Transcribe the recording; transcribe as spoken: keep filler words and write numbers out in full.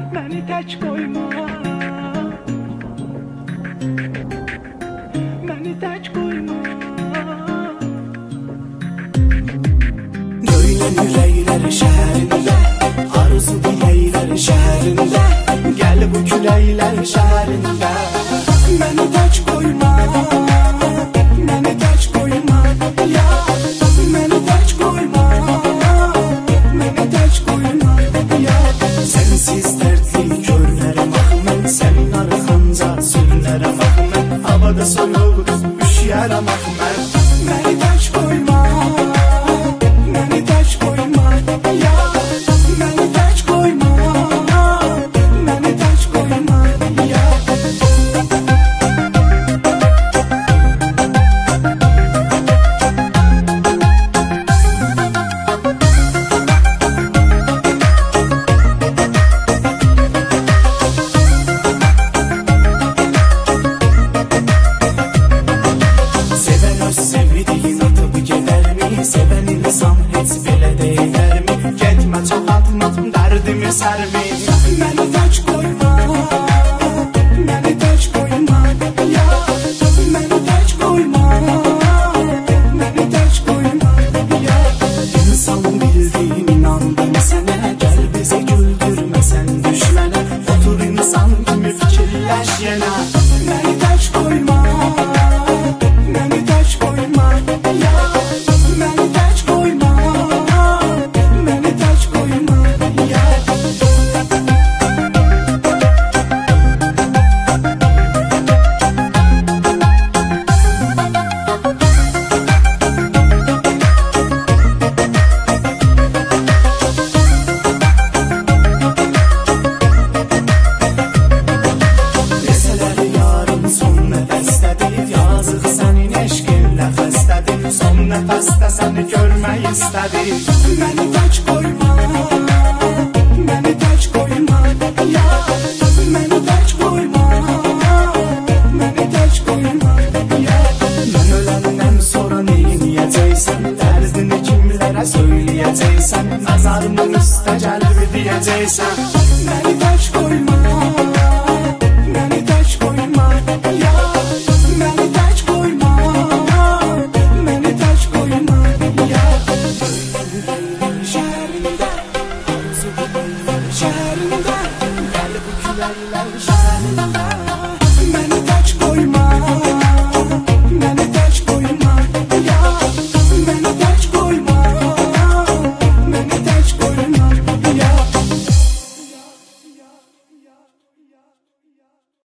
Məni tək qoyma, məni tək qoyma. Döyünən ürəklər şəhərində, arzu diləklər şəhərində, gəl bu küləklər şəhərində. Məni tək qoyma, məni tək qoyma, ya məni tək qoyma, məni tək qoyma, ya. Sensiz dərdli körlərəm axı mən, sənin arxanca sürünərəm axı mən, havada soyuq üşüyərəm axı mən. Məni tək qoyma, məni tək qoyma, ya məni tək qoyma, məni tək qoyma, ya. Sevən insan heç belə deyərmi? Getmə çox atma dərdimi sərmi. Məni tək qoyma, məni tək qoyma, ya məni tək qoyma, məni tək qoyma, ya. İnsan bildiyin inandım sənə, gəl bizi güldürməsən düşmənə. Otur insan kimi fikirləş yenə. Məni tək qoyma, məni tək qoyma, ya məni tək qoyma, məni tək qoyma, ya. Desələr yarım son nəfəsdədir, yazıq sənin eşqinlə xəstədir. Son nəfəsdə səni görmək istədir. Məni tək qoyma, məni tək qoyma, ya məni tək qoyma, məni tək qoyma, ya. Mən öləndən sonra neyniyəcəksən, dərdini kimlərə söyləyəcəksən, məzarımın üstə gəlib deyəcəksən. Məni tək qoyma,